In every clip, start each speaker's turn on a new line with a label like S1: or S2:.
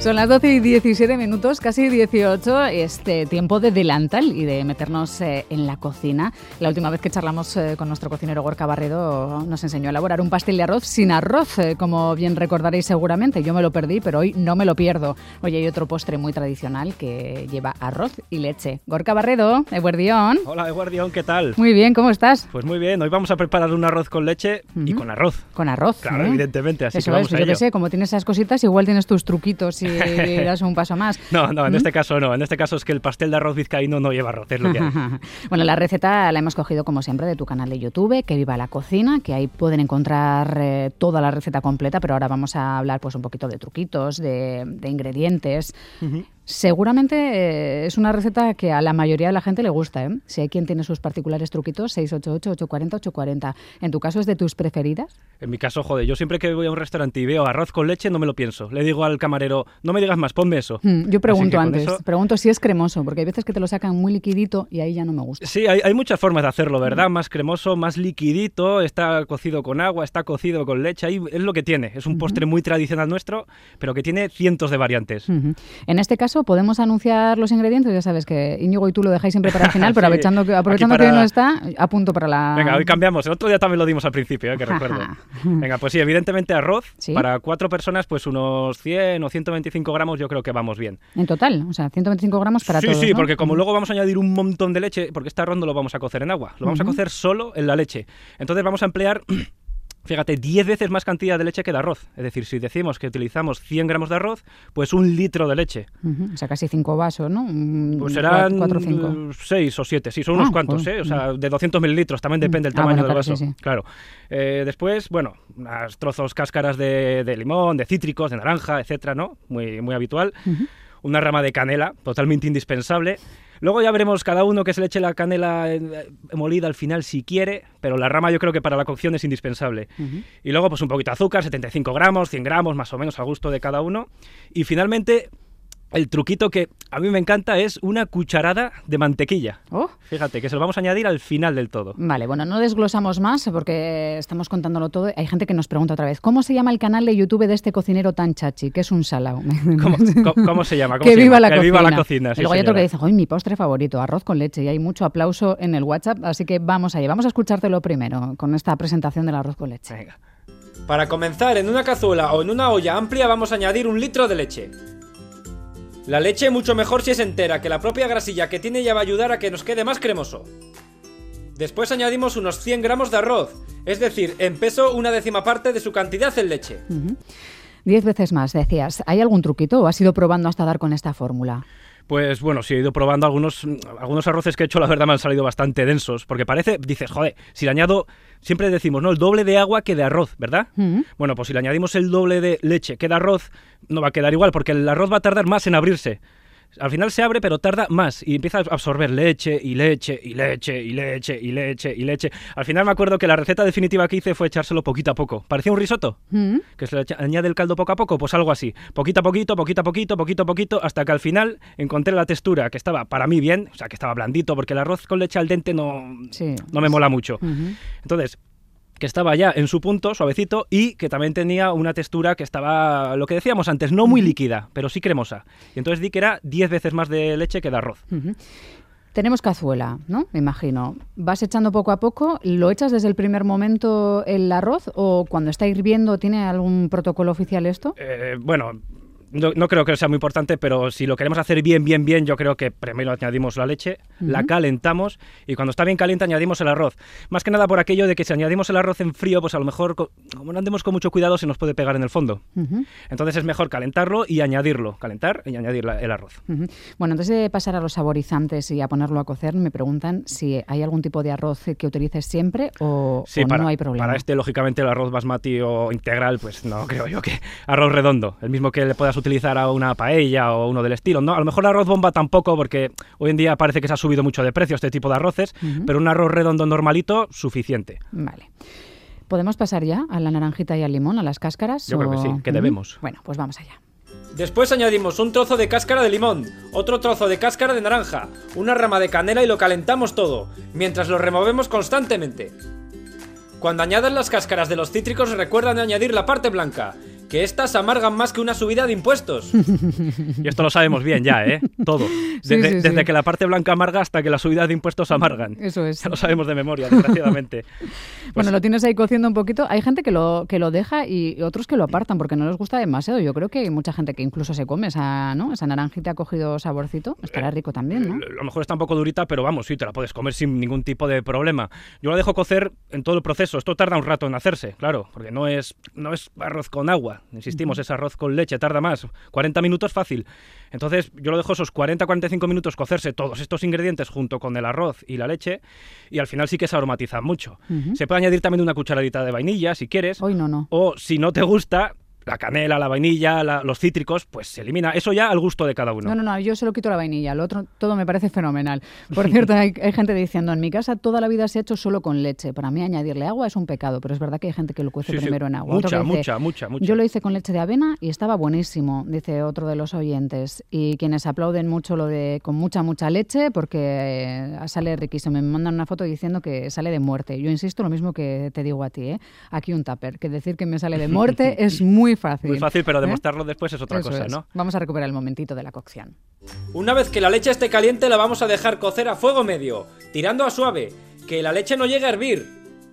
S1: Son las 12 y 17 minutos, casi 18, tiempo de delantal y de meternos en la cocina. La última vez que charlamos con nuestro cocinero Gorka Barredo nos enseñó a elaborar un pastel de arroz sin arroz, como bien recordaréis seguramente. Yo me lo perdí, pero hoy no me lo pierdo. Hoy hay otro postre muy tradicional que lleva arroz y leche. Gorka Barredo, Eguerdión.
S2: Hola, Eguerdión, ¿qué tal?
S1: Muy bien, ¿cómo estás?
S2: Pues muy bien, hoy vamos a preparar un arroz con leche y con arroz.
S1: Con arroz,
S2: claro, evidentemente, así
S1: eso
S2: que vamos a ello.
S1: Yo qué sé, como tienes esas cositas, igual tienes tus truquitos y das un paso más.
S2: No, en este caso no. En este caso es que el pastel de arroz vizcaíno no lleva arroz, es lo que hay.
S1: Bueno, la receta la hemos cogido, como siempre, de tu canal de YouTube, Que Viva la Cocina, que ahí pueden encontrar toda la receta completa, pero ahora vamos a hablar pues un poquito de truquitos, de ingredientes. Seguramente es una receta que a la mayoría de la gente le gusta, ¿eh? Si hay quien tiene sus particulares truquitos, 688-840-840. ¿En tu caso es de tus preferidas?
S2: En mi caso, joder, yo siempre que voy a un restaurante y veo arroz con leche no me lo pienso. Le digo al camarero, no me digas más, ponme eso.
S1: Yo pregunto antes, pregunto si es cremoso, porque hay veces que te lo sacan muy liquidito y ahí ya no me gusta.
S2: Sí, hay muchas formas de hacerlo, ¿verdad? Más cremoso, más liquidito, está cocido con agua, está cocido con leche, ahí es lo que tiene. Es un postre muy tradicional nuestro, pero que tiene cientos de variantes.
S1: En este caso, podemos anunciar los ingredientes. Ya sabes que Íñigo y tú lo dejáis siempre para el final, pero
S2: sí,
S1: aprovechando que hoy no está, apunto para la...
S2: Venga, hoy cambiamos. El otro día también lo dimos al principio, que recuerdo. Venga, pues sí, evidentemente arroz. ¿Sí? Para 4 personas, pues unos 100 o 125 gramos yo creo que vamos bien.
S1: En total, o sea, 125 gramos para todos,
S2: Sí,
S1: ¿no?
S2: porque como luego vamos a añadir un montón de leche, porque este arroz no lo vamos a cocer en agua, lo vamos a cocer solo en la leche. Entonces vamos a emplear... Fíjate, 10 veces más cantidad de leche que de arroz. Es decir, si decimos que utilizamos 100 gramos de arroz, pues 1 litro de leche.
S1: O sea, casi 5 vasos, ¿no?
S2: Pues serán
S1: 4 o 5.
S2: 6 o 7, sí, son unos cuantos,
S1: pues,
S2: O sea, de 200 mililitros, también depende del tamaño del vaso.
S1: Sí.
S2: Claro. Después, bueno, unos trozos, cáscaras de limón, de cítricos, de naranja, etcétera, ¿no? Muy, muy habitual. Una rama de canela, totalmente indispensable. Luego ya veremos cada uno que se le eche la canela molida al final si quiere, pero la rama yo creo que para la cocción es indispensable. Y luego pues un poquito de azúcar, 75 gramos, 100 gramos, más o menos a gusto de cada uno. Y finalmente, el truquito que a mí me encanta es una cucharada de mantequilla. Fíjate, que se lo vamos a añadir al final del todo.
S1: Vale, bueno, no desglosamos más porque estamos contándolo todo. Hay gente que nos pregunta otra vez, ¿cómo se llama el canal de YouTube de este cocinero tan chachi? Que es un salao.
S2: ¿Cómo se llama?
S1: Que viva la cocina.
S2: Viva la cocina, sí,
S1: y luego hay
S2: señora.
S1: otro que dice, ¡ay, mi postre favorito, arroz con leche! Y hay mucho aplauso en el WhatsApp, así que vamos allá. Vamos a escuchártelo primero con esta presentación del arroz con leche.
S2: Venga.
S3: Para comenzar, en una cazuela o en una olla amplia vamos a añadir 1 litro de leche. La leche mucho mejor si es entera, que la propia grasilla que tiene ya va a ayudar a que nos quede más cremoso. Después añadimos unos 100 gramos de arroz, es decir, en peso 1/10 parte de su cantidad en leche.
S1: 10 veces más, decías. ¿Hay algún truquito o has ido probando hasta dar con esta fórmula?
S2: Pues bueno, sí he ido probando algunos arroces que he hecho, la verdad me han salido bastante densos, porque dices, joder, si le añado, siempre decimos, ¿no? El doble de agua que de arroz, ¿verdad? Bueno, pues si le añadimos el doble de leche que de arroz, no va a quedar igual, porque el arroz va a tardar más en abrirse. Al final se abre, pero tarda más y empieza a absorber leche y leche y leche y leche y leche y leche. Al final me acuerdo que la receta definitiva que hice fue echárselo poquito a poco. Parecía un risotto, que se le añade el caldo poco a poco, pues algo así. Poquito a poquito, poquito a poquito, poquito a poquito, hasta que al final encontré la textura que estaba para mí bien, o sea, que estaba blandito, porque el arroz con leche al dente no me mola mucho. Entonces, que estaba ya en su punto, suavecito, y que también tenía una textura que estaba, lo que decíamos antes, no muy líquida, pero sí cremosa. Y entonces di que era 10 veces más de leche que de arroz.
S1: Tenemos cazuela, ¿no? Me imagino. ¿Vas echando poco a poco? ¿Lo echas desde el primer momento el arroz o cuando está hirviendo tiene algún protocolo oficial esto?
S2: Bueno... No creo que sea muy importante, pero si lo queremos hacer bien, yo creo que primero añadimos la leche, la calentamos y cuando está bien caliente añadimos el arroz. Más que nada por aquello de que si añadimos el arroz en frío, pues a lo mejor, como no andemos con mucho cuidado, se nos puede pegar en el fondo. Entonces es mejor calentarlo y añadirlo, calentar y añadir el arroz.
S1: Bueno, antes de pasar a los saborizantes y a ponerlo a cocer, me preguntan si hay algún tipo de arroz que utilices siempre o no hay problema.
S2: Para lógicamente, el arroz basmati o integral, pues no creo yo que arroz redondo, el mismo que le puedas utilizar a una paella o uno del estilo, ¿no? A lo mejor el arroz bomba tampoco, porque hoy en día parece que se ha subido mucho de precio este tipo de arroces, pero un arroz redondo normalito, suficiente.
S1: Vale. ¿Podemos pasar ya a la naranjita y al limón, a las cáscaras?
S2: Yo creo que sí, que debemos.
S1: Bueno, pues vamos allá.
S3: Después añadimos un trozo de cáscara de limón, otro trozo de cáscara de naranja, una rama de canela y lo calentamos todo, mientras lo removemos constantemente. Cuando añadas las cáscaras de los cítricos, recuerda de añadir la parte blanca, que estas amargan más que una subida de impuestos.
S2: Y esto lo sabemos bien ya, ¿eh? Todo. Desde que la parte blanca amarga hasta que las subidas de impuestos amargan.
S1: Eso es.
S2: Ya lo sabemos de memoria, desgraciadamente.
S1: Bueno, lo tienes ahí cociendo un poquito. Hay gente que lo deja y otros que lo apartan porque no les gusta demasiado. Yo creo que hay mucha gente que incluso se come esa naranjita ha cogido saborcito. Estará rico también, ¿no?
S2: A lo mejor está un poco durita, pero vamos, sí, te la puedes comer sin ningún tipo de problema. Yo la dejo cocer en todo el proceso. Esto tarda un rato en hacerse, claro, porque no es arroz con agua. Insistimos, es arroz con leche, tarda más. 40 minutos fácil. Entonces yo lo dejo esos 40-45 minutos cocerse todos estos ingredientes junto con el arroz y la leche y al final sí que se aromatizan mucho. Se puede añadir también una cucharadita de vainilla si quieres.
S1: Hoy no.
S2: O si no te gusta, la canela, la vainilla, los cítricos, pues se elimina. Eso ya al gusto de cada uno.
S1: No, yo solo quito la vainilla. Lo otro todo me parece fenomenal. Por cierto, hay gente diciendo, en mi casa toda la vida se ha hecho solo con leche. Para mí añadirle agua es un pecado, pero es verdad que hay gente que lo cuece primero en agua.
S2: Mucha.
S1: Yo lo hice con leche de avena y estaba buenísimo, dice otro de los oyentes. Y quienes aplauden mucho lo de con mucha leche porque sale riquísimo. Me mandan una foto diciendo que sale de muerte. Yo insisto lo mismo que te digo a ti, ¿eh? Aquí un tupper, que decir que me sale de muerte es muy fácil.
S2: Muy fácil, pero demostrarlo después es otra cosa, ¿no?
S1: Vamos a recuperar el momentito de la cocción.
S3: Una vez que la leche esté caliente, la vamos a dejar cocer a fuego medio, tirando a suave, que la leche no llegue a hervir.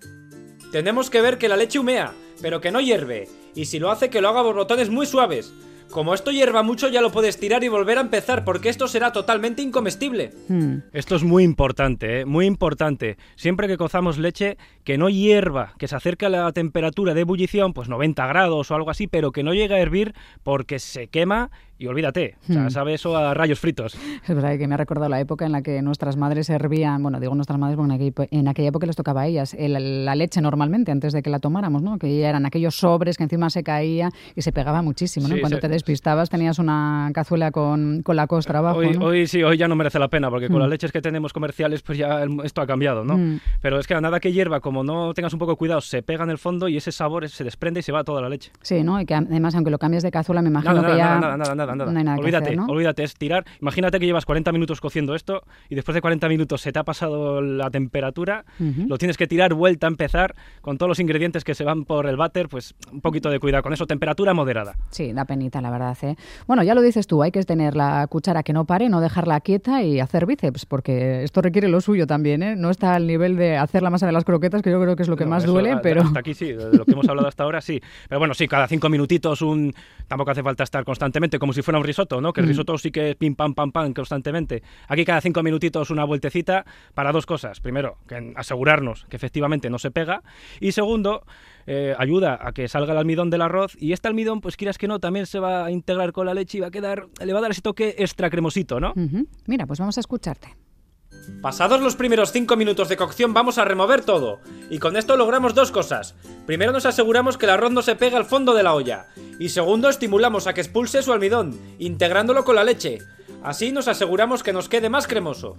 S3: Tenemos que ver que la leche humea, pero que no hierve, y si lo hace, que lo haga a borbotones muy suaves. Como esto hierva mucho, ya lo puedes tirar y volver a empezar, porque esto será totalmente incomestible.
S2: Esto es muy importante, ¿eh? Muy importante. Siempre que cozamos leche, que no hierva, que se acerque a la temperatura de ebullición, pues 90 grados o algo así, pero que no llegue a hervir porque se quema y olvídate. O sea, sabe eso a rayos fritos.
S1: Es verdad que me ha recordado la época en la que nuestras madres hervían, bueno, digo nuestras madres porque en aquella época les tocaba a ellas, la leche normalmente, antes de que la tomáramos, ¿no? Que ya eran aquellos sobres que encima se caía y se pegaba muchísimo, ¿no?
S2: Sí,
S1: cuando te despistabas tenías una cazuela con la costra abajo, ¿no?
S2: Hoy ya no merece la pena, porque con las leches que tenemos comerciales, pues ya esto ha cambiado, ¿no? Pero es que a nada que hierva, como no tengas un poco de cuidado, se pega en el fondo y ese sabor se desprende y se va toda la leche.
S1: Sí, ¿no? Y que además, aunque lo cambies de cazuela, me imagino que ya
S2: nada.
S1: No hay nada
S2: Olvídate,
S1: que hacer, ¿no?
S2: olvídate, es tirar. Imagínate que llevas 40 minutos cociendo esto y después de 40 minutos se te ha pasado la temperatura, lo tienes que tirar, vuelta a empezar con todos los ingredientes que se van por el váter, pues un poquito de cuidado con eso, temperatura moderada.
S1: Sí, da penita, la verdad, ¿eh? Bueno, ya lo dices tú, hay que tener la cuchara que no pare, no dejarla quieta y hacer bíceps, porque esto requiere lo suyo también, ¿eh? No está al nivel de hacer la masa de las croquetas, que yo creo que es lo que más duele, pero...
S2: Hasta aquí sí, de lo que hemos hablado hasta ahora sí. Pero bueno, sí, cada 5 minutitos tampoco hace falta estar constantemente, como si fuera un risotto, ¿no? Que el risotto sí que es pim, pam, pam, pam, constantemente. Aquí cada 5 minutitos una vueltecita para dos cosas. Primero, que asegurarnos que efectivamente no se pega. Y segundo, ayuda a que salga el almidón del arroz. Y este almidón, pues quieras que no, también se va a integrar con la leche y le va a dar ese toque extra cremosito, ¿no?
S1: Mira, pues vamos a escucharte.
S3: Pasados los primeros 5 minutos de cocción vamos a remover todo, y con esto logramos dos cosas. Primero nos aseguramos que el arroz no se pega al fondo de la olla, y segundo estimulamos a que expulse su almidón, integrándolo con la leche. Así nos aseguramos que nos quede más cremoso.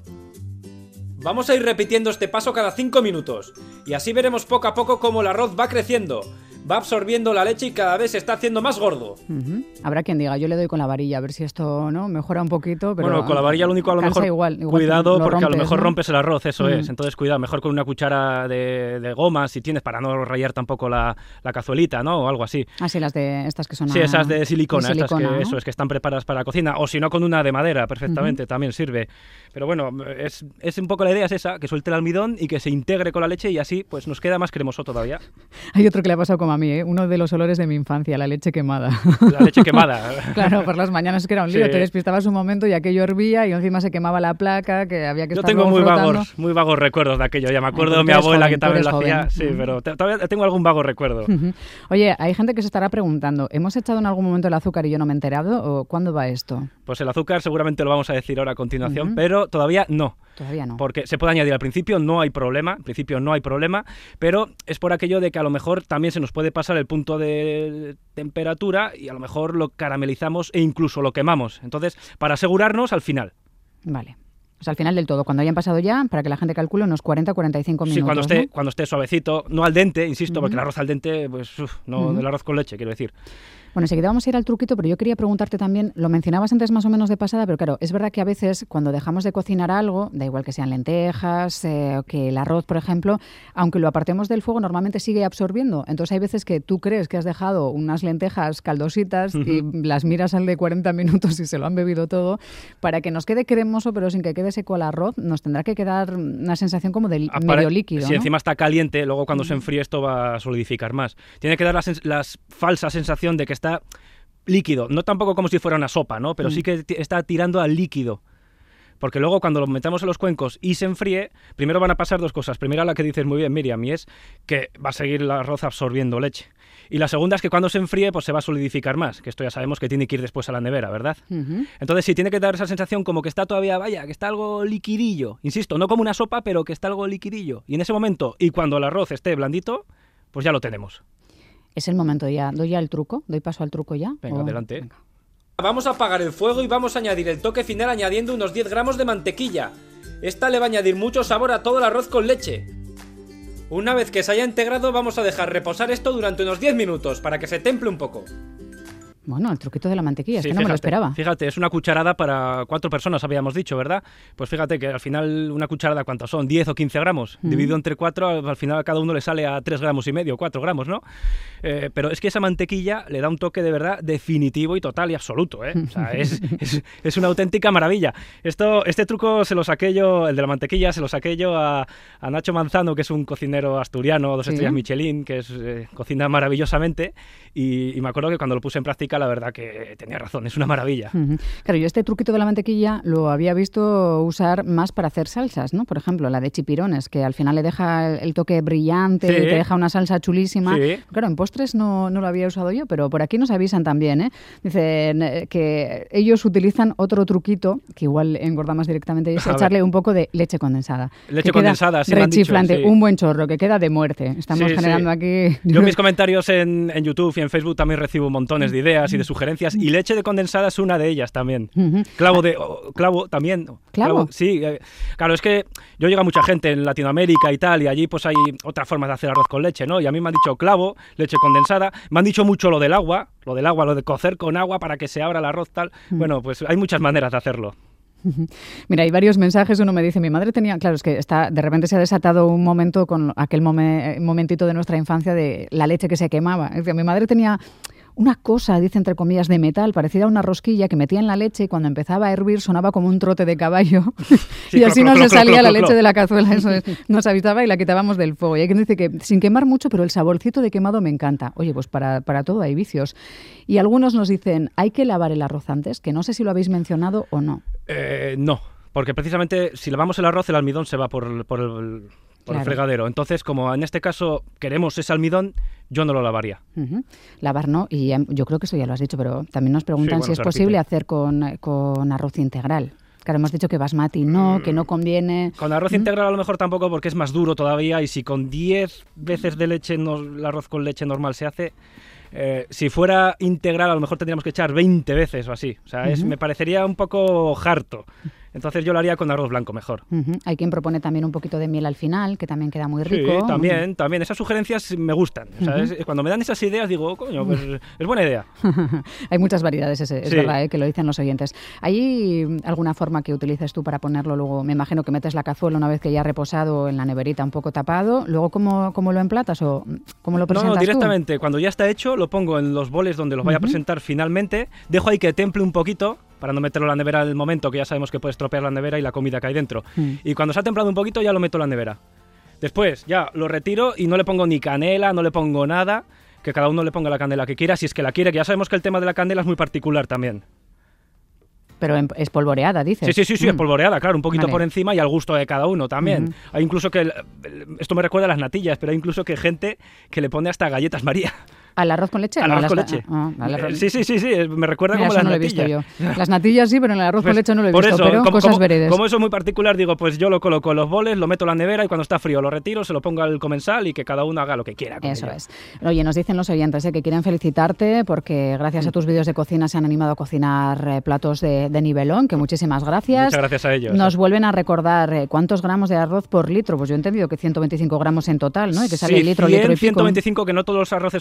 S3: Vamos a ir repitiendo este paso cada 5 minutos, y así veremos poco a poco cómo el arroz va creciendo. Va absorbiendo la leche y cada vez se está haciendo más gordo.
S1: Habrá quien diga, yo le doy con la varilla, a ver si esto no mejora un poquito. Pero
S2: bueno, con la varilla lo único a lo mejor
S1: igual
S2: cuidado porque
S1: rompes,
S2: a lo mejor
S1: ¿no?
S2: rompes el arroz, eso es. Entonces cuidado, mejor con una cuchara de goma si tienes para no rayar tampoco la cazuelita, ¿no? O algo así.
S1: Ah, sí, las de estas que son...
S2: Sí, esas de silicona, estas que,
S1: ¿no?
S2: eso es, que están preparadas para la cocina. O si no, con una de madera, perfectamente, también sirve. Pero bueno, es un poco la idea es esa, que suelte el almidón y que se integre con la leche y así pues nos queda más cremoso todavía.
S1: Hay otro que le ha pasado como a mí, ¿eh? Uno de los olores de mi infancia, la leche quemada.
S2: La leche quemada.
S1: Claro, por las mañanas que era un lío,
S2: Sí.
S1: Te despistabas un momento y aquello hervía y encima se quemaba la placa, que había que
S2: Yo
S1: estar
S2: tengo
S1: frotando.
S2: muy vagos recuerdos de aquello, ya me acuerdo de
S1: porque
S2: mi
S1: eres
S2: abuela
S1: joven,
S2: que también
S1: tú
S2: lo
S1: eres
S2: hacía,
S1: joven.
S2: sí, pero todavía tengo algún vago recuerdo.
S1: Oye, hay gente que se estará preguntando, ¿hemos echado en algún momento el azúcar y yo no me he enterado? ¿O cuándo va esto?
S2: Pues el azúcar seguramente lo vamos a decir ahora a continuación, pero todavía no.
S1: Todavía no.
S2: Porque se puede añadir al principio, no hay problema, pero es por aquello de que a lo mejor también se nos puede pasar el punto de temperatura y a lo mejor lo caramelizamos e incluso lo quemamos. Entonces, para asegurarnos al final.
S1: Vale. O sea, al final del todo, cuando hayan pasado ya, para que la gente calcule, unos 40-45 minutos.
S2: Sí,
S1: ¿no?
S2: cuando esté suavecito, no al dente, insisto, porque el arroz al dente, pues no, el arroz con leche, quiero decir.
S1: Bueno, enseguida vamos a ir al truquito, pero yo quería preguntarte también, lo mencionabas antes más o menos de pasada, pero claro, es verdad que a veces cuando dejamos de cocinar algo, da igual que sean lentejas o que el arroz, por ejemplo, aunque lo apartemos del fuego, normalmente sigue absorbiendo. Entonces hay veces que tú crees que has dejado unas lentejas caldositas y las miras al de 40 minutos y se lo han bebido todo. Para que nos quede cremoso, pero sin que quede seco el arroz, nos tendrá que quedar una sensación como de medio líquido,
S2: si
S1: ¿no?
S2: encima está caliente, luego cuando se enfríe esto va a solidificar más. Tiene que dar la falsa sensación de que está líquido, no tampoco como si fuera una sopa, ¿no? Pero sí que está tirando al líquido. Porque luego cuando lo metamos en los cuencos y se enfríe, primero van a pasar dos cosas. Primera, la que dices muy bien, Miriam, y es que va a seguir el arroz absorbiendo leche. Y la segunda es que cuando se enfríe, pues se va a solidificar más, que esto ya sabemos que tiene que ir después a la nevera, ¿verdad? Entonces sí, tiene que dar esa sensación como que está todavía, vaya, que está algo liquidillo. Insisto, no como una sopa, pero que está algo liquidillo. Y en ese momento, y cuando el arroz esté blandito, pues ya lo tenemos.
S1: Es el momento ya. ¿Doy ya el truco? ¿Doy paso al truco ya?
S2: Venga, adelante.
S1: Venga.
S3: Vamos a apagar el fuego y vamos a añadir el toque final añadiendo unos 10 gramos de mantequilla. Esta le va a añadir mucho sabor a todo el arroz con leche. Una vez que se haya integrado vamos a dejar reposar esto durante unos 10 minutos para que se temple un poco.
S1: Bueno, el truquito de la mantequilla,
S2: Sí,
S1: es que no me lo esperaba.
S2: Fíjate, es una cucharada para 4 personas, habíamos dicho, ¿verdad? Pues fíjate que al final una cucharada, ¿cuántos son? 10 o 15 gramos. Dividido entre 4, al final a cada uno le sale a 3 gramos y medio, 4 gramos, ¿no? Pero es que esa mantequilla le da un toque de verdad definitivo y total y absoluto, ¿eh? O sea, es una auténtica maravilla. Este truco se lo saqué yo, el de la mantequilla, se lo saqué yo a Nacho Manzano, que es un cocinero asturiano, 2 estrellas Michelin, que cocina maravillosamente, y me acuerdo que cuando lo puse en práctica, la verdad que tenía razón, es una maravilla.
S1: Claro, yo este truquito de la mantequilla lo había visto usar más para hacer salsas, ¿no? Por ejemplo, la de chipirones, que al final le deja el toque brillante, y te deja una salsa chulísima. Sí. Claro, en postres no lo había usado yo, pero por aquí nos avisan también, ¿eh? Dicen que ellos utilizan otro truquito, que igual engorda más directamente, y es echarle un poco de leche condensada.
S2: Leche condensada, sí,
S1: rechiflante,
S2: me han dicho, sí.
S1: Un buen chorro, que queda de muerte. Estamos generando aquí...
S2: Yo en mis comentarios en YouTube y en Facebook también recibo montones de ideas y de sugerencias, y leche de condensada es una de ellas también. Clavo también.
S1: ¿Clavo?
S2: Sí, claro, es que yo llego a mucha gente en Latinoamérica y tal, y allí pues hay otras formas de hacer arroz con leche, ¿no? Y a mí me han dicho clavo, leche condensada, me han dicho mucho lo del agua, lo de cocer con agua para que se abra el arroz, tal. Bueno, pues hay muchas maneras de hacerlo.
S1: Mira, hay varios mensajes. Uno me dice, mi madre tenía... Claro, es que de repente se ha desatado un momento con aquel momentito de nuestra infancia de la leche que se quemaba. Es decir, mi madre tenía una cosa, dice entre comillas, de metal, parecida a una rosquilla que metía en la leche y cuando empezaba a hervir sonaba como un trote de caballo. Sí, y así no se salía la leche de la cazuela. Eso es, nos avisaba y la quitábamos del fuego. Y hay quien dice que sin quemar mucho, pero el saborcito de quemado me encanta. Oye, pues para todo hay vicios. Y algunos nos dicen, hay que lavar el arroz antes, que no sé si lo habéis mencionado o no.
S2: No, porque precisamente si lavamos el arroz, el almidón se va por el fregadero. Entonces, como en este caso queremos ese almidón, yo no lo lavaría.
S1: Lavar no, y yo creo que eso ya lo has dicho, pero también nos preguntan si es posible hacer con arroz integral. Claro, hemos dicho que basmati no, que no conviene.
S2: Con arroz integral a lo mejor tampoco, porque es más duro todavía, y si con 10 veces de leche el arroz con leche normal se hace... si fuera integral a lo mejor tendríamos que echar 20 veces o así. O sea, me parecería un poco harto. Entonces yo lo haría con arroz blanco mejor.
S1: Hay quien propone también un poquito de miel al final, que también queda muy rico.
S2: Sí, también. Esas sugerencias me gustan. O sea, cuando me dan esas ideas digo, coño, pues es buena idea.
S1: Hay muchas variedades, es verdad, que lo dicen los oyentes. ¿Hay alguna forma que utilices tú para ponerlo luego? Me imagino que metes la cazuela una vez que ya ha reposado en la neverita un poco tapado. ¿Luego cómo lo emplatas o cómo lo presentas?
S2: No, directamente. Cuando ya está hecho, lo pongo en los boles donde los vaya a presentar finalmente. Dejo ahí que temple un poquito, para no meterlo en la nevera en el momento, que ya sabemos que puede estropear la nevera y la comida que hay dentro. Y cuando se ha templado un poquito ya lo meto en la nevera. Después ya lo retiro y no le pongo ni canela, no le pongo nada, que cada uno le ponga la canela que quiera, si es que la quiere, que ya sabemos que el tema de la canela es muy particular también.
S1: Pero espolvoreada, dices.
S2: Sí, espolvoreada, claro, un poquito por encima y al gusto de cada uno también. Hay incluso que, esto me recuerda a las natillas, pero hay incluso que gente que le pone hasta galletas María.
S1: ¿Al arroz con leche?
S2: Al arroz con leche. Sí, me recuerda como las natillas. No lo he visto yo.
S1: Las natillas sí, pero en el arroz con leche no lo he visto, pero cosas veredes.
S2: Como eso es muy particular, digo, pues yo lo coloco en los boles, lo meto en la nevera y cuando está frío lo retiro, se lo pongo al comensal y que cada uno haga lo que quiera.
S1: Eso es. Oye, nos dicen los oyentes que quieren felicitarte porque gracias a tus vídeos de cocina se han animado a cocinar platos de nivelón, que muchísimas gracias.
S2: Muchas gracias a ellos.
S1: Nos vuelven a recordar cuántos gramos de arroz por litro. Pues yo he entendido que 125 gramos en total, ¿no? Y que sale litro y pico.
S2: 125, que no todos los arroces son iguales.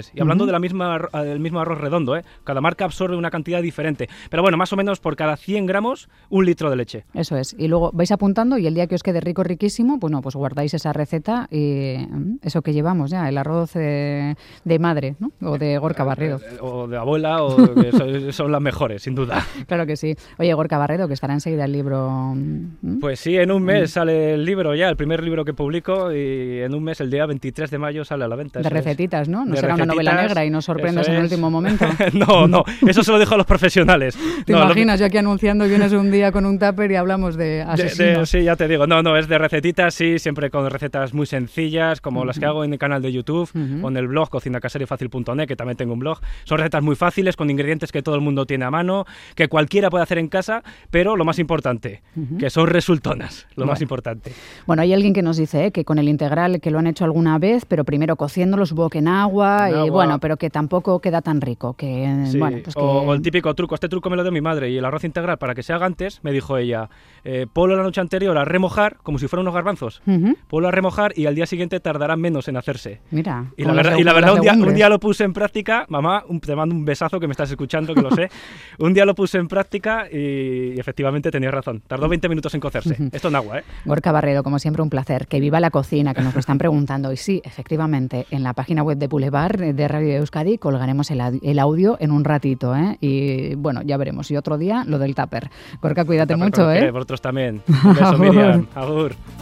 S2: diferentes. Y hablando del mismo arroz redondo, cada marca absorbe una cantidad diferente. Pero bueno, más o menos por cada 100 gramos, 1 litro de leche.
S1: Eso es. Y luego vais apuntando y el día que os quede rico, riquísimo, bueno, pues guardáis esa receta y eso que llevamos ya, el arroz de madre, ¿no? O de Gorka Barredo.
S2: O de abuela, son las mejores, sin duda.
S1: Claro que sí. Oye, Gorka Barredo, que estará enseguida el libro.
S2: Pues sí, en un mes sale el libro ya, el primer libro que publico, y en un mes, el día 23 de mayo, sale a la venta.
S1: De recetitas, ¿no? No
S2: de
S1: será
S2: recetitas,
S1: una novela negra y nos sorprendas en el último momento.
S2: No, eso se lo dejo a los profesionales.
S1: ¿Te imaginas yo aquí anunciando y vienes un día con un tupper y hablamos de asesinos?
S2: Sí, ya te digo. No, es de recetitas, sí, siempre con recetas muy sencillas, como las que hago en el canal de YouTube o en el blog cocinacaserafacil.net, que también tengo un blog. Son recetas muy fáciles, con ingredientes que todo el mundo tiene a mano, que cualquiera puede hacer en casa, pero lo más importante, que son resultonas, más importante.
S1: Bueno, hay alguien que nos dice que con el integral, que lo han hecho alguna vez, pero primero cociéndolo, supongo que en agua, bueno, pero que tampoco queda tan rico.
S2: Sí.
S1: Bueno, pues
S2: o el típico truco, este truco me lo dio mi madre, y el arroz integral, para que se haga antes, me dijo ella, ponlo la noche anterior a remojar, como si fueran unos garbanzos, ponlo a remojar y al día siguiente tardará menos en hacerse.
S1: Mira.
S2: Y la verdad un día lo puse en práctica, mamá, te mando un besazo que me estás escuchando, que lo sé. Un día lo puse en práctica y efectivamente tenías razón. Tardó 20 minutos en cocerse. Esto en agua, ¿eh?
S1: Gorka Barredo, como siempre, un placer. Que viva la cocina, que nos lo están preguntando. Y sí, efectivamente, en la página web de Boulevard de Radio Euskadi colgaremos el audio en un ratito, ¿eh? Y bueno, ya veremos. Y otro día lo del tupper. Gorka, cuídate mucho, ¿eh?
S2: Vosotros también. Un beso, Miriam. Agur.